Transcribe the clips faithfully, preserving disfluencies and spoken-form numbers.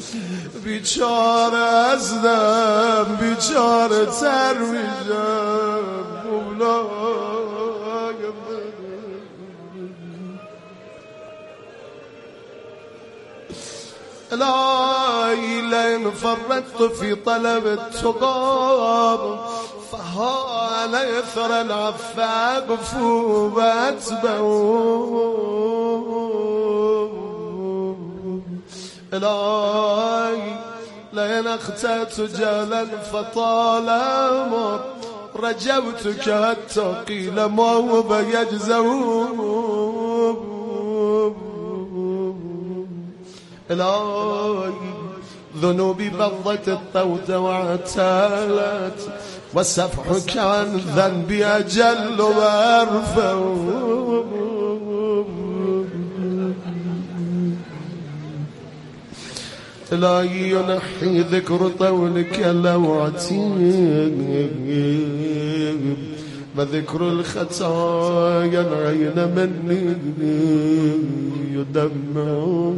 بیچاره هستم، بیچاره تر میشم مولایم. الهی لئن فرطت في طلب التقى فها على اثر العفاق فواتبعوا. الهي لئن اخطأت جهلا فطالما رجوتك حتى قيل ما هو يجزون. الهي ذنوبي بضت الطود واعتالت وسفحك عن ذنبي أجل وأرفع. الهي ينحي ذكر طولك لوعتي وذكر الخطايا العين مني يدمع.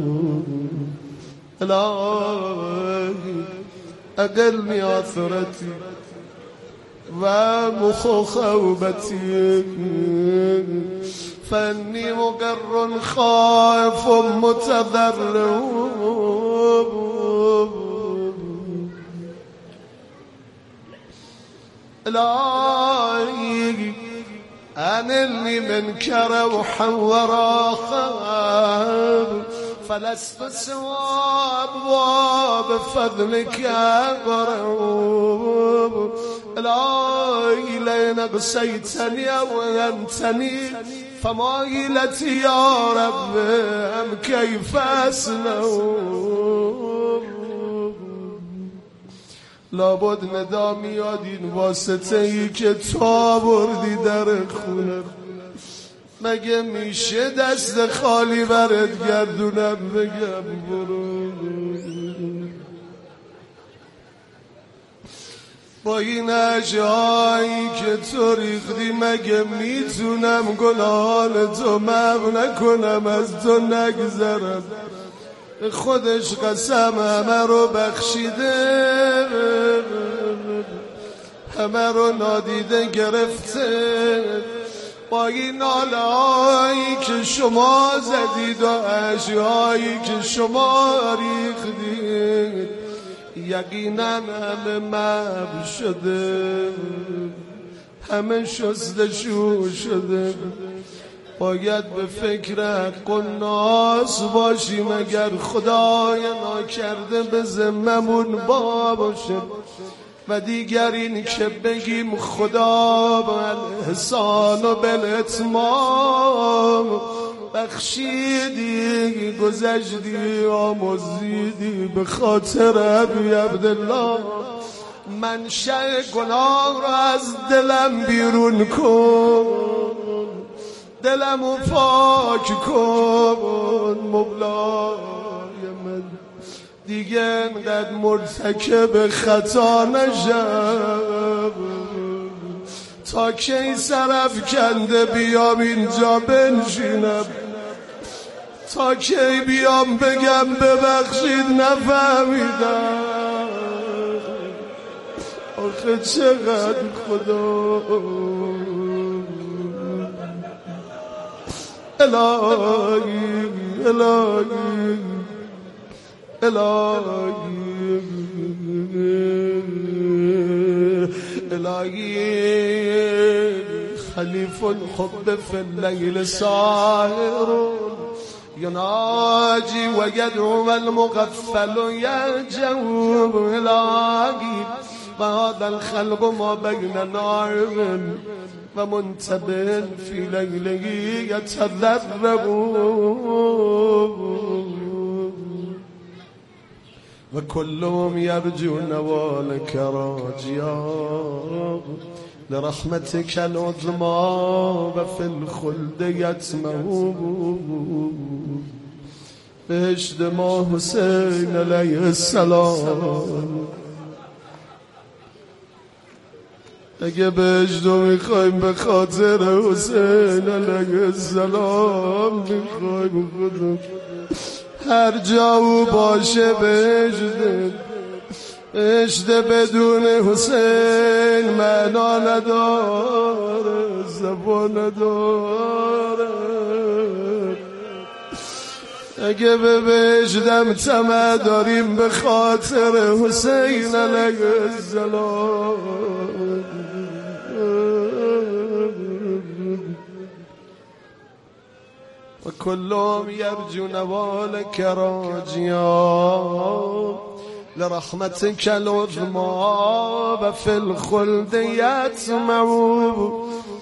الهي أقلني عثرتي ومخ خوبتي فإني مقر خائف متضرع. الهي أنلني منك روحا وراخا فلست سوى أبواب فضلك أقرب. الهي لئن أقسيتني أو أنتني فمايلتي يا رب أم كيف أصنع. لابد ندا میاد این واسطه ای که تا بردی در خونه. مگه میشه دست خالی برات گردونم بگم برو؟ با این عجایی که تو ریختی مگه میتونم گناهان تو معف نکنم، از تو نگذرم. خودش قسم همه رو بخشیده، همه رو نادیده گرفته. با این ناله هایی که شما زدید و اشیایی که شما ریختید یقینا همه محو شده، همه شستشو شده. باید به فکر حق و ناس باشیم اگر خدای ناکرده به ذممون با باشه. و دیگر این که بگیم خدا با الاحسان و بالاتمام بخشیدی، گذشتی، آمرزیدی به خاطر ابی عبدالله. منشأ گناه را از دلم بیرون کن، دلمو پاک کن مولای من. دیگه انقدر مرتکب خطا نشم. تا کی سرف کنده بیام اینجا بنشینم؟ تا کی بیام بگم ببخشید نفهمیدم؟ آخه چقدر خدا. الهی الهی الهی الهی خلیف الحب فی اللیل ساهر یناجی و یدعو المغفل یرجو. الهی و هذا الخلق ما بین نائم و منتبه فی لیله یتضرع و كلهم يرجو نوالك راجيا لرحمتك العظمى وفي الخلد يتمه. بهشت ما حسین علیه السلام. اگه بهشت رو میخوایم به خاطر حسین علیه السلام میخوایم خدا هر جا او باشه بهشته، بهشته بدون حسین معنا نداره، زبان نداره. اگه به بهشتم طمع داریم به خاطر حسین علیه السلام. و کلهم یرجو نوالک راجیا لرحمتک العظمی و فی الخلد یطمعون.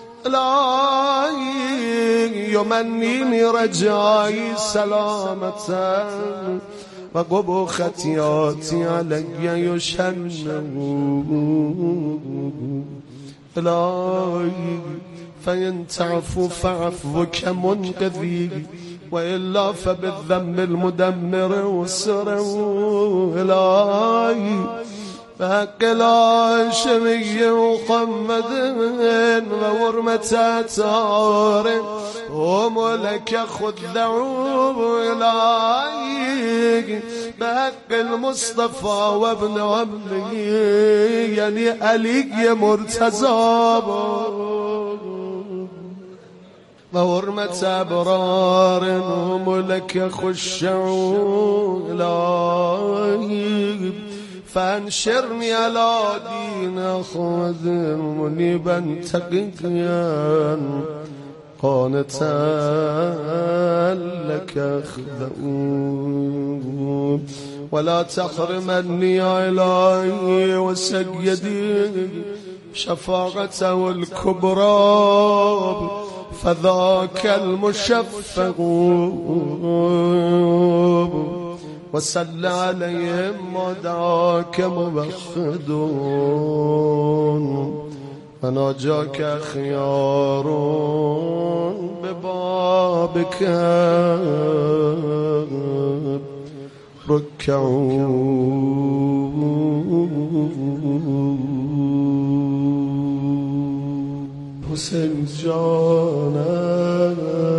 الهی یمنینی رجایی سلامتا و قبو خطیاتی علی یشنون. الهی فإن تعفو فعفوك منقذی و الا فبالذنب المدمر وسر. الهی بحق الهاشمی محمد و حرمت اطهار هم لك خدعوا. الهی بحق المصطفى و ابن عمه یعنی علی مرتضی و حرمت ابرار هم لك خشعوا. الهی فانشرني على دين أحمد منيبا تقيا قانتا لك أخذ ولا تحرمني يا إلهي وسيدي شفاعته الكبرى فذاك المشفق وصل عليهم ودعاك موحد وناجاك خيار ببابك ركعوا. حسین جانم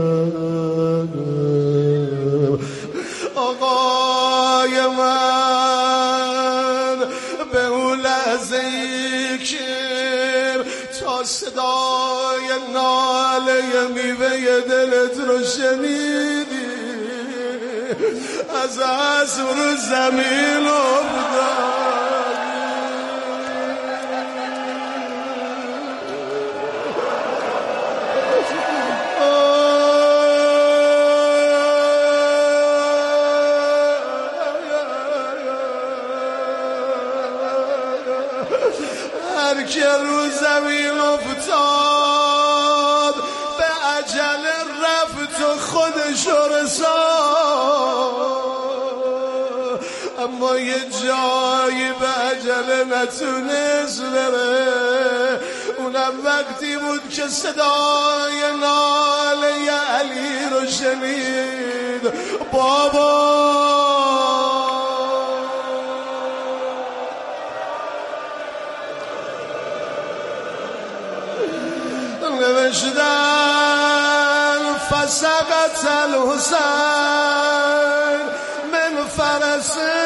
آقای من به اون لحظه ای که تا صدای ناله میوه دلت رو شنیدی از عصر رو زمین افتاد. هر که رو زمین افتاد به اجل رفت و خودش رساد، اما یه جایی به اجل نتونست بره. اونم وقتی بود که صدای ناله علی رو شنید. بابا نوشتن فسقط الحسین من فرسه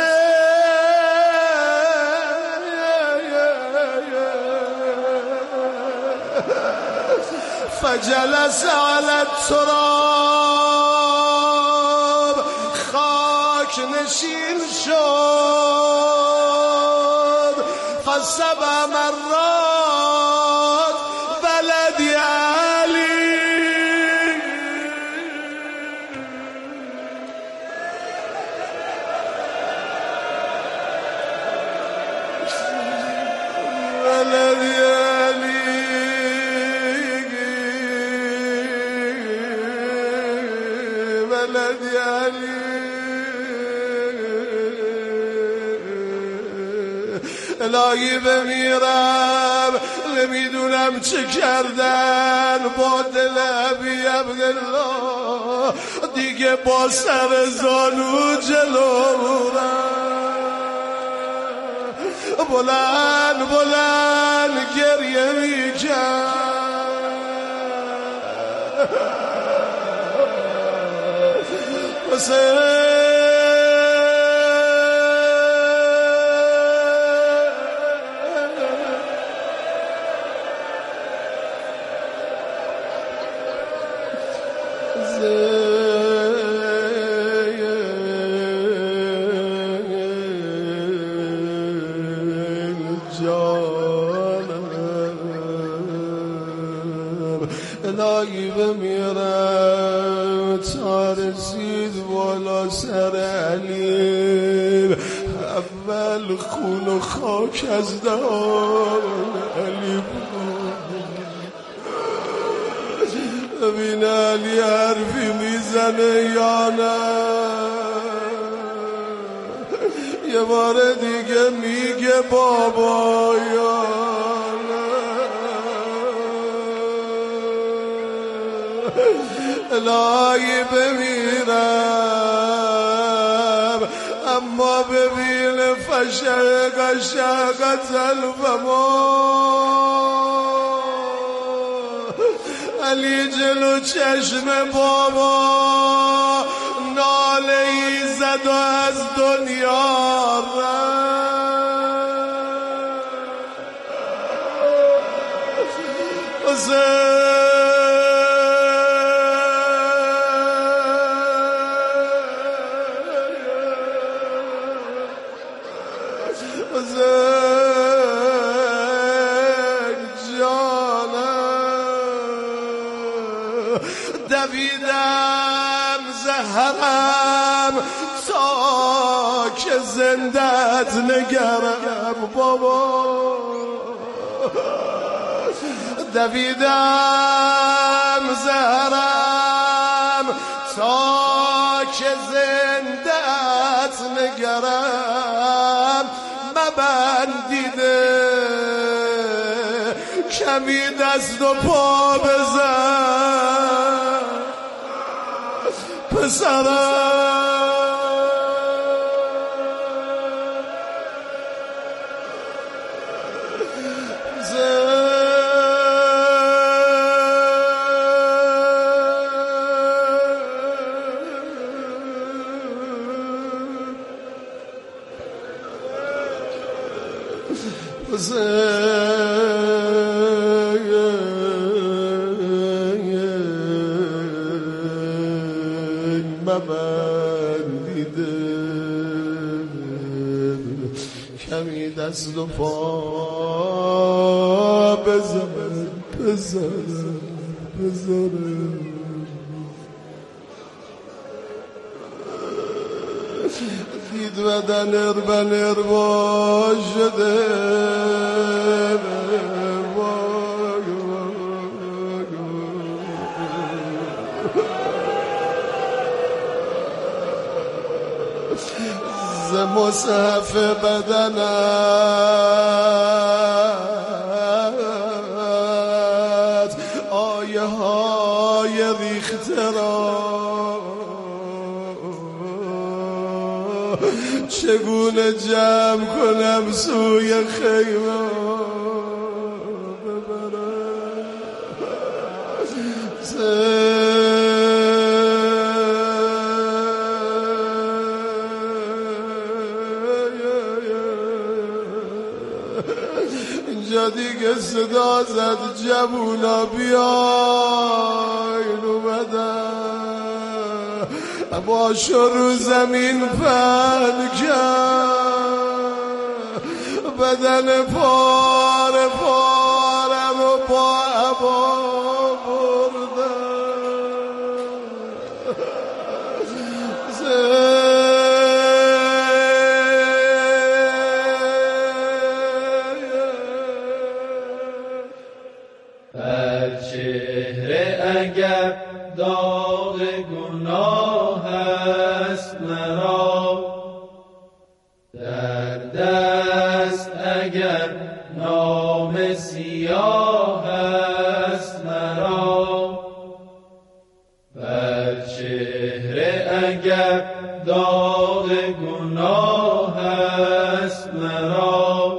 فجلس على التراب خاک نشین شد. فسبع مرات ولدی علی ولدی علی ولدی علی. الهی بمیرم نمیدونم چه کردن با دل ابی عبدالله، دیگه با سر زانو جلومونم بلند بلند گریه میکرد. حسین الهی بمیرم تا رسید بالا سر علی، اول خون و خاک از دهان علی ببین علی حرفی میزنه یا نه، یه بار دیگه میگه بابا یا الهی بمیرم اما ببین فشق شقت الفما، علی جلو چشم بابا ناله ای زد و از دنیا رفت. دویدم زهرم تا که زندت نگرم بابا، دویدم زهرم تا که زندت نگرم، مبندیده کمی دست و پا بزن پسرم. مبندیده کمی دست و پا بزن بزن بزن دید بدن اربن اروا شده ز مصحف بدنت آیه های ریخته را چگونه جمع کنم سوی خیمه ببرم. اینجا دیگه صدا زد جوونا بیاین اومدن، باش رو زمین پهن کرد، بدن پاره پاره رو با عبا بر چهره اگر داغ گناه است مرا، در دست اگر نام سیاه است مرا، بر چهره اگر داغ گناه است مرا،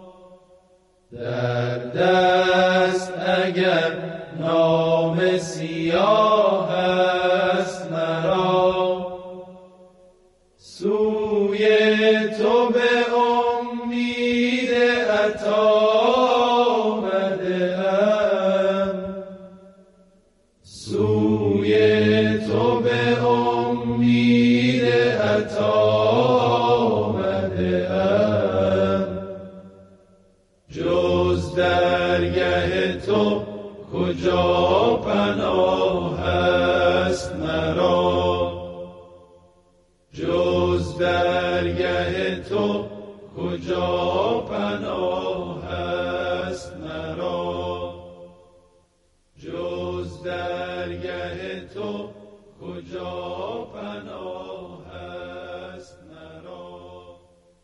در دست اگر نام سیاه است مرا، سوی تو به امید عطا آمده ام، سوی تو کجا پناه است مرا، جز درگه تو کجا پناه است مرا، جز درگه تو کجا پناه است مرا.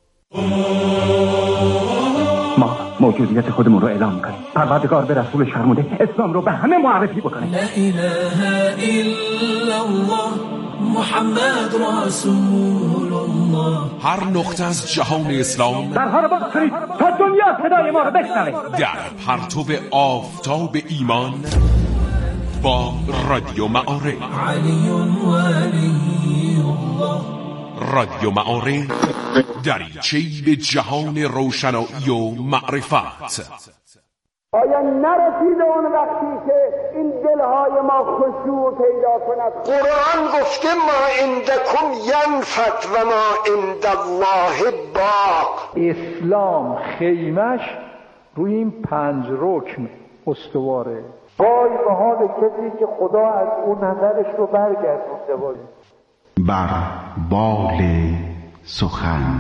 ما موجودیت خودمون رو اعلام کنیم. پروردگار به رسولش فرموده اسلام رو به همه معرفی بکنه. لا اله الا الله محمد رسول الله. هر نقطه از جهان اسلام در هر باز کنید تا دنیا صدای ما رو بشنوه. در پرتو آفتاب ایمان با رادیو معارف. علی ولی الله. رادیو معارف دریچه‌ای به جهان روشنایی و معرفت. آیا نرسیده اون وقتی که این دلهای ما خشوع پیدا کند؟ قرآن گفته ما عندکم ینفت و ما عند الله باق. اسلام خیمش روی این پنج رکن استواره. وای به حال کسی که خدا از اون نظرش رو برگردونده باشه. بر بال سخن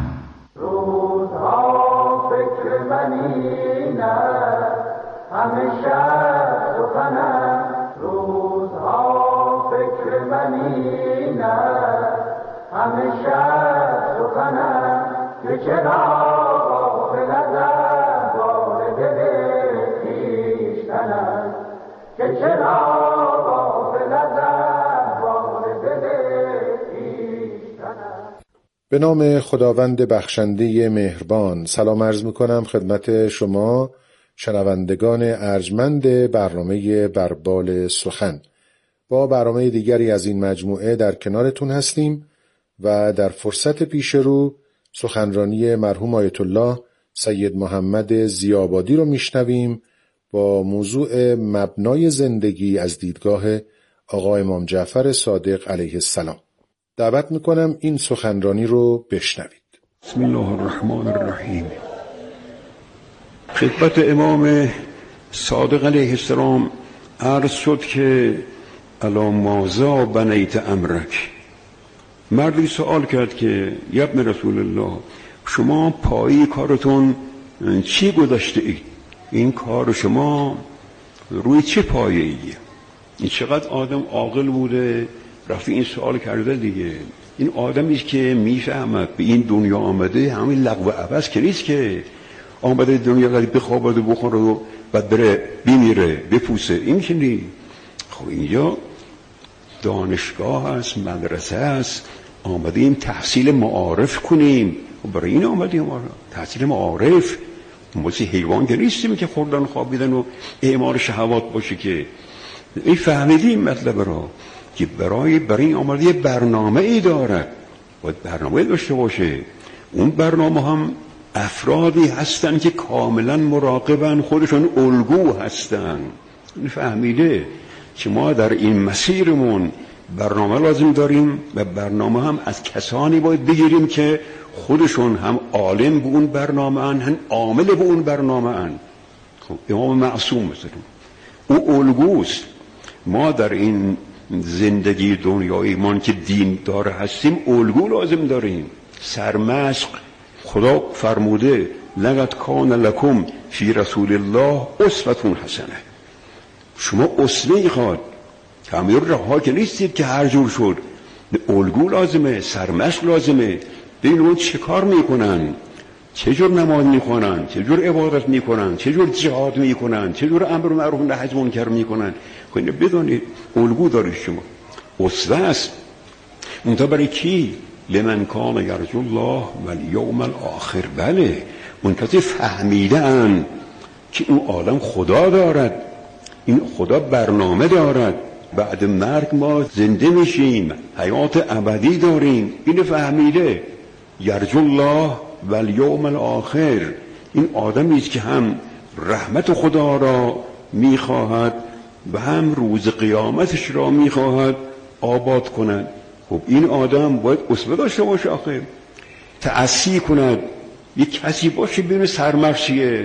روزها فکر منی نه همه شب سخنم، روزها فکر منی نه همه شب سخنم، که چرا غافل از احوال دل خویشتنم، که چرا غافل از احوال دل خویشتنم. به نام خداوند بخشنده مهربان. سلام عرض میکنم خدمت شما شنوندگان ارجمند برنامه بربال سخن. با برنامه دیگری از این مجموعه در کنارتون هستیم و در فرصت پیش رو سخنرانی مرحوم آیت الله سید محمد ضیاءآبادی رو میشنویم با موضوع مبنای زندگی از دیدگاه آقا امام جعفر صادق علیه السلام. دعوت میکنم این سخنرانی رو بشنوید. بسم الله الرحمن الرحیم. خدمت امام صادق علیه السلام عرض شد که الا ماذا بنیت امرک. مردی سوال کرد که یا ابن رسول الله شما پایی کارتون چی گذاشته اید؟ این کار شما روی چه پایه ایه؟ این چقدر آدم عاقل بوده رفتی این سوال کرده دیگه. این آدمی است که میفهمد به این دنیا آمده همین لغو عبث که نیست که آمده دنیا قدی بخوابد و بخوره و بعد بره بیمیره بپوسه. این میشه نی. خب اینجا دانشگاه هست، مدرسه هست، آمدیم تحصیل معارف کنیم. و برای این آمدیم ما تحصیل معارف. مثل حیوان که نیستیم که خوردن خوابیدن و اعمال شهوات باشه که. این فهمیدیم مطلب را که برای برای این آمده برنامه ای دارد، باید برنامه داشته باشه. اون برنامه هم افرادی هستن که کاملا مراقبن، خودشون الگو هستن. فهمیده که ما در این مسیرمون برنامه لازم داریم و برنامه هم از کسانی باید بگیریم که خودشون هم عالم به اون برنامه ان، هم عامل به اون برنامه ان. خب امام معصوم مثلا او الگوست. ما در این زندگی دنیایی ما که دین داره هستیم الگو لازم داریم. سرمشق خدا فرموده لقد کان لکم فی رسول الله اسوة حسنه. شما اسوه خواد همه رها که نیستید که هر جور شد. الگو لازمه، سرمشق لازمه. ببین اون چه کار میکنن، چه جور نماز میکنن، چه جور عبادت میکنن، چه جور جهاد میکنن، چه جور امر معروف نهی منکر میکنن. خب اینو بدونید الگو دارید شما، اسوه است. اون تا برای کی؟ لمن کان یرجو الله و الیوم الاخر. بله اون کسی فهمیدن که اون عالم خدا دارد، این خدا برنامه دارد، بعد مرگ ما زنده میشیم، حیات ابدی داریم. این فهمیده یرجو الله و الیوم الاخر. این آدمی است که هم رحمت خدا را میخواهد و هم روز قیامتش را میخواهد آباد کند. خب این آدم باید اسوه داشته باشه، آخه تأسی کند. یک کسی باشه ببین سرمشقیه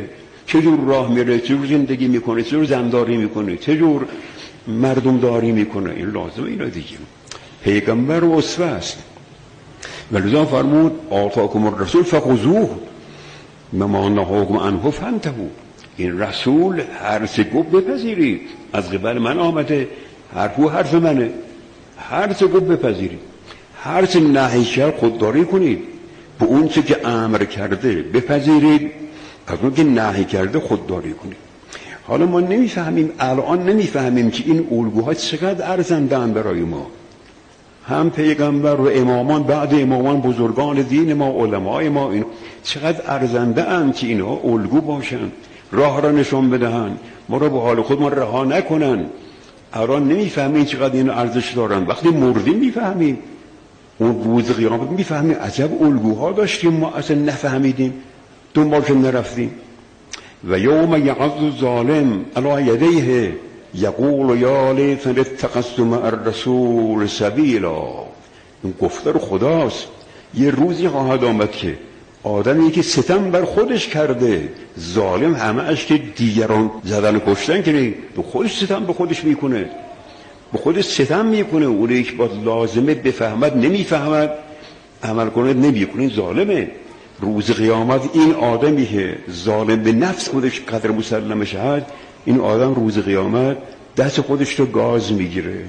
چجور راه میره، چجور زندگی میکنه، چجور زنداری میکنه، چجور مردم داری میکنه. این لازمه اینا دیگه. پیغمبر و اسوه است. ولذا فرمود آتاکم الرسول فخذوه مما نهاکم عنه فانتهوا. این رسول هر چه گفت بپذیرید، از قبل من آمده، حرفو حرف منه، هر چه گفت بپذیرید، هر چه نهی کرد خودداری کنید، به اون چه که امر کرده بپذیرید، از اون که نهی کرده خودداری کنید. حالا ما نمیفهمیم، الان نمیفهمیم که این الگوها چقدر ارزنده‌اند برای ما. هم پیغمبر و امامان، بعد امامان بزرگان دین ما، علمای ما، این چقدر ارزنده اند که اینا الگو باشن، راه را نشان بدهن، ما را به حال خودمان رها نکنن. الان نمیفهمیم چقدر این ارزش دارن. وقتی مردیم میفهمیم، اون روز قیامت میفهمیم عجب الگوها داشتیم ما اصلا نفهمیدیم، دنبالش نرفتیم. و یوم یعض الظالم علی یدیه یقول یا لیتنی اتخذت مع الرسول سبیلا. این گفتار خداست. یه روزی خواهد آمد که آدمی که ستم بر خودش کرده، ظالم همه اش که دیگران زدن کشتن که نه، به خودش ستم به خودش میکنه، به خودش ستم میکنه. اونی که باید لازمه بفهمد نمیفهمد، عمل کنه نمیکنه، این ظالمه. روز قیامت این آدمی که ظالم به نفس خودش قدر مسلم شد، این آدم روز قیامت دست خودش رو گاز میگیره.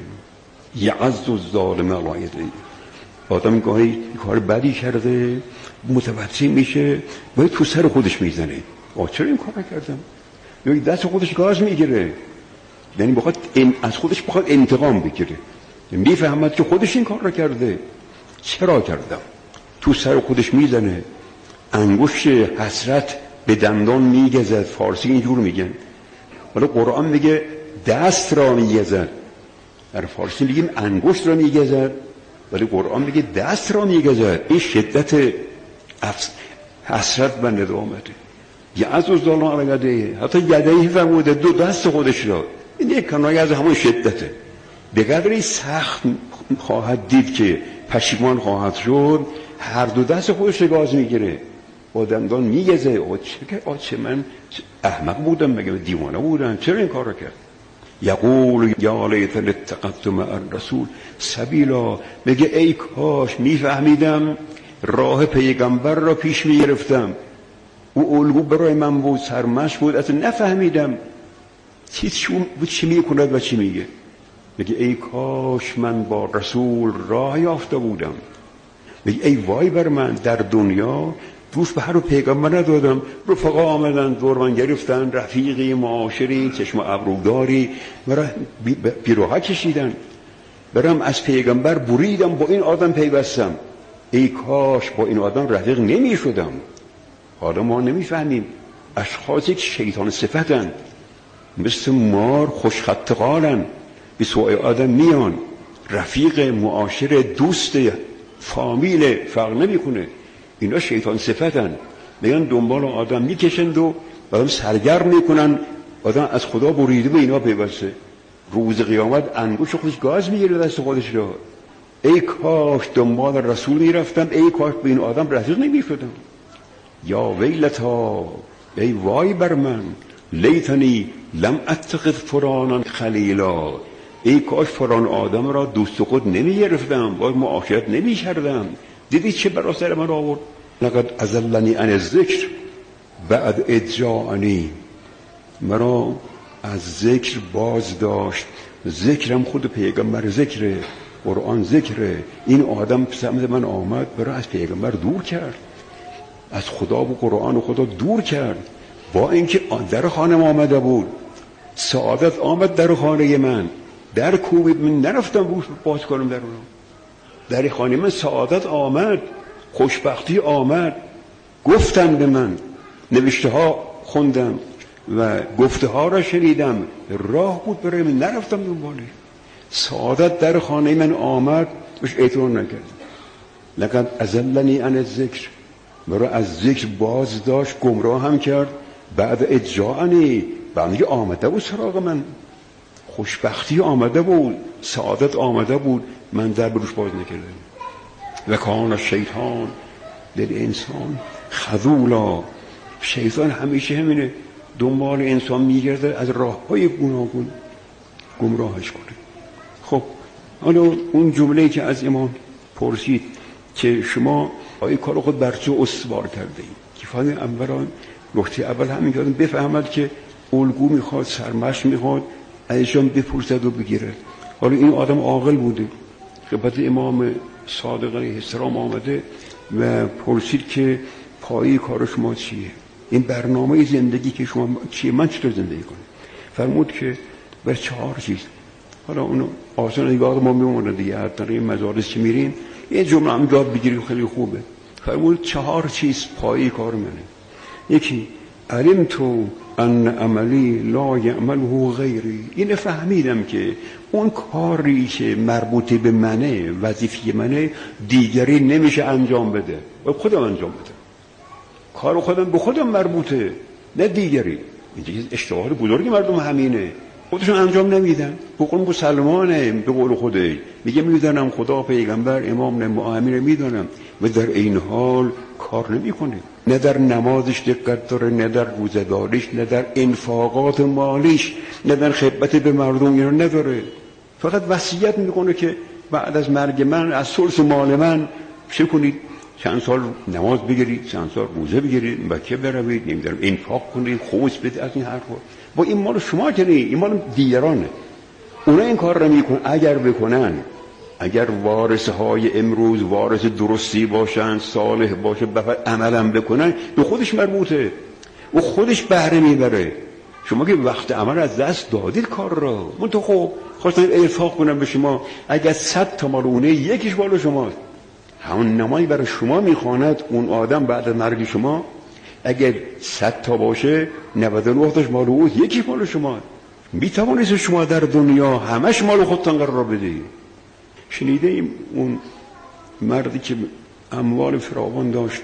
یعض الظالم علی یدیه. آدم گاهی کار بدی کرده، متوجه میشه، باید تو سر خودش میزنه. آه چرا این کار کردم؟ یا دست خودش گاز میگیره، یعنی بخواد از خودش بخواد انتقام بگیره. میفهمد که خودش این کار را کرده. چرا کردم؟ تو سر خودش میزنه، انگشت حسرت به دندان میگزد. فارسی اینجور میگن، ولی قرآن میگه دست را میگزد. در فارسی میگیم انگشت را میگزد، ولی قرآن میگه دست را میگزد. این شدت حسرت به ندامته. یعض الظالم علی یدیه، حتی یدیه فرموده، دو دست خودش را. این یک کنایه از همون شدته. به قدری سخت خواهد دید که پشیمان خواهد شد، هر دو دست خودش گاز میگیره، با دندان میگزه. آچه آچه من احمق بودم، مگه دیوانه بودم، چرا این کار رو کرد؟ یقول یا لیتنی اتخذت مع الرسول سبیلا. میگه ای کاش میفهمیدم، راه پیغمبر را پیش میگرفتم، او الگو برای من بود، سرمش بود، اصلا نفهمیدم چی چی میکند و چی میگه. میگه ای کاش من با رسول راه یافته بودم. میگه ای وای بر من، در دنیا دوست به هر رو پیغمبر ندادم، رفقا آمدن دور من گرفتن، رفیقی، معاشری، چشم ابروداری، مرا بیروها کشیدن، برم از پیغمبر بریدم، با این آدم پیوستم. ای کاش با این آدم رفیق نمی شدم. حالا ما نمیفهمیم اشخاصی که شیطان صفتن، مثل مار خوشخطقالن، به سوی آدم میان، رفیق، معاشر، دوست، فامیل فرق نمیکنه، اینا شیطان صفتن. میگن دنبال آدم میکشند و آدم سرگرم میکنن، آدم از خدا بریده به اینا پیوسته. روز قیامت انگوش خودش گاز میگیره دست خودش را. ای کاش دنبال رسول میرفتم، ای کاش به این آدم رفیق نمیشدم. یا ویلتا، ای وای بر من، لیتنی لم اتخذ فلانا خلیلا. ای کاش فلان آدم را دوست خود نمیگرفتم، باید معاشرت نمیکردم. دیدی چه برا سر من آورد؟ لقد اضلنی عن الذکر بعد اذ جاءنی. مرا از ذکر باز داشت. ذکرم خود پیغمبر ذکره، قرآن ذکره. این آدم سمت من آمد، برای از پیغمبر دور کرد، از خدا و قرآن و خدا دور کرد. با اینکه در خانم آمده بود، سعادت آمد در خانه من، در کوبید، من نرفتم بوش باز کنم در اون. در خانه من سعادت آمد، خوشبختی آمد، گفتن به من، نوشته ها خوندم و گفته ها را شنیدم، راه بود برای من، نرفتم دنباله. سعادت در خانه من آمد، بهش اعتراض نکردم. لقد اضلنی عن الذکر، مرا از ذکر باز داشت، گمراه هم کرد. بعد اذ جاءنی، بعد آمده بود سراغ من، خوشبختی آمده بود، سعادت آمده بود، من در بروش باز نکردم. و کان الشیطان للانسان خذولا. شیطان همیشه همینه، دنبال انسان میگرده از راههای گوناگون گمراهش کنه. خب حالا اون جمله‌ای که از امام پرسید که شما آیا کار خود بر چه استوار کرده اید؟ که فهمید اولا نکته اول همین که بفهمد که الگو میخواد، سرمشق میخواد، ازشان بپرسد و بگیره. حالا این آدم عاقل بوده. خدمت امام صادق علیه السلام آمده و پرسید که پایه کار شما چیه؟ این برنامه زندگی که شما چیه؟ من چطور زندگی کنم؟ فرمود که بر چهار چیز. حالا اونو آسان نگاه ما میمونه دیگه، هر طریق مدارس که میریم یه جمله هم یاد بگیریم خیلی خوبه. فرمود چهار چیز پایه کار منه. یکی علمت ان عملی لا یعمله غیری. این فهمیدم که اون کاری که مربوط به منه، وظیفه منه، دیگری نمیشه انجام بده، باید خودم انجام بده. کار خودم به خودم مربوطه، نه دیگری. این اشتباه بزرگی مردم همینه، خودشون انجام نمیدن. به قول مسلمانه، به قول خودش میگه میدونم خدا، پیغمبر، امام، امیر میدونم، و در این حال کار نمیکنه. نه در نمازش دقت داره، نه در روزه‌داریش، نه در انفاقات مالیش، نه در خدمت به مردم اینا نداره. فقط وصیت میکنه که بعد از مرگ من از ثلث مال من چه کنید؟ چند سال نماز بگیرید، چند سال روزه بگیرید، مکه بروید، نمیدونم انفاق کنید، خمس بدید، از این حرفا. با این مال شما که نه، این مال دیگرانه. اونا این کار رو میکنن. اگر بکنن، اگر وارثه های امروز وارث درستی باشن، صالح باشه، بفر عملم بکنن، به خودش مربوطه، او خودش بهره میبره. شما که وقت عمل از دست دادید کار را. من تو خب خواستم انفاق کنم به شما، اگر صد تا مال اونه یکیش مال شماست، همون نمایی برای شما میخواند اون آدم بعد از مرگ شما. اگر صد تا باشه نود و نه تاش مال او، یکی مال شما. میتوانید شما در دنیا همش مال خودتان قرار بدید. شنیده ایم اون مردی که اموال فراوان داشت،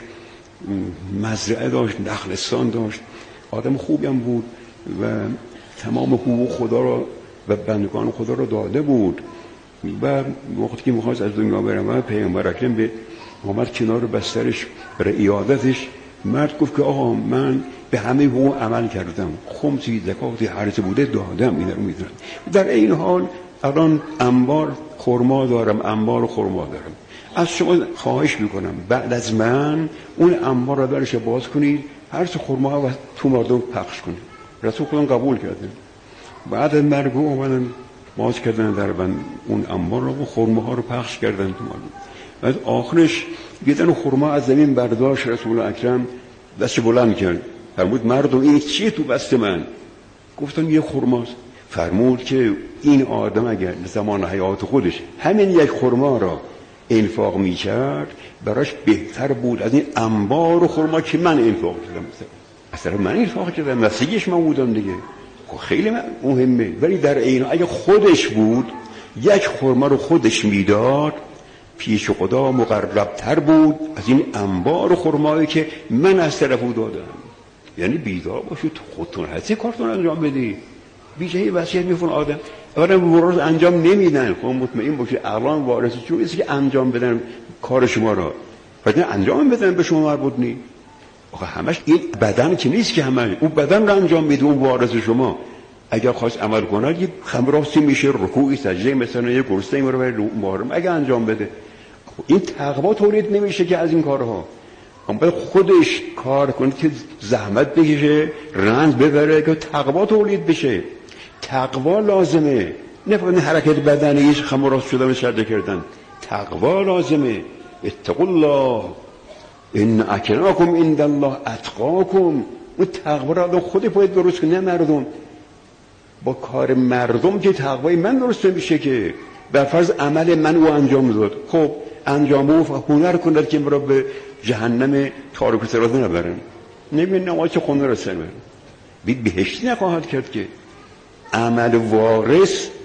مزرعه داشت، نخلستان داشت، آدم خوبی هم بود و تمام حقوق خدا را و بندگان خدا را داده بود. و وقتی که میخواست از دنیا برم، پیامبر اکرم به آمد کنار بسترش برای ایادتش. مرد گفت که آقا من به همه حقوق عمل کردم، خمسی، زکاتی، هر چه بوده دادم، اینا رو میدونم. در این حال الان انبار خرما دارم، انبار خرما دارم. از شما خواهش میکنم بعد از من اون انبار رو برش باز کنید، هر چه خرما و تو مردم پخش کنید. رسول خدا قبول کردن. بعد از مرگ او اومدن باز کردن در بند اون انبار رو و خرماها رو پخش کردن تو مردم. بعد آخرش دیدن خرما از زمین برداشت، رسول اکرم دست بلند کرد، فرمود مردم این چیه تو بست من؟ گفتن یه خرماست. فرمود که این آدم اگر زمان حیات خودش همین یک خرما را انفاق میکرد، براش بهتر بود از این انبار خرما که من انفاق کردم. اصلا من انفاق کردم، نصیبش من بودم دیگه. خیلی مهمه. ولی در این اگه خودش بود یک خرما رو خودش میداد، پیش خدا مقربتر بود از این انبار خرمایی که من از طرف او دادم. یعنی بیدار باشید، خودتون هستی کارتون انجام بدید. بیجایی وصیت میفون آدم اولا ورث انجام نمیدن. خب مطمئن باشید الان وارث چون است که انجام بدن کار شما را، بعد انجام بدن به شما مربوط نیست. آخه همش این بدن که نیست که همش اون بدن رو انجام میده اون وارث شما. اگر خواست عمل کنه یه خمراسی میشه، رکوعی، سجده، مثلا یه گرسنه رو برای محرم اگه انجام بده. این تقوا تولید نمیشه که از این کارها. اما باید خودش کار کنه که زحمت بکشه، رنج ببره که تقوا تولید بشه. تقوا لازمه، نه فقط حرکت بدنیش خمراس شدن و سجده کردن. تقوا لازمه. اتقوا الله ان اکرمکم عند الله اتقاکم. اون تقوا را خودت باید درست کنی، نه مردم. با کار مردم که تقوای من درست نمیشه که. بر فرض عمل من او انجام داد، خب انجام او هنر کند که مرا به جهنم تاریک و سرازه نبرن. نمی‌بینی نماز چه خونه رسن برن. بید بهشتی نخواهد کرد که. عمل وارث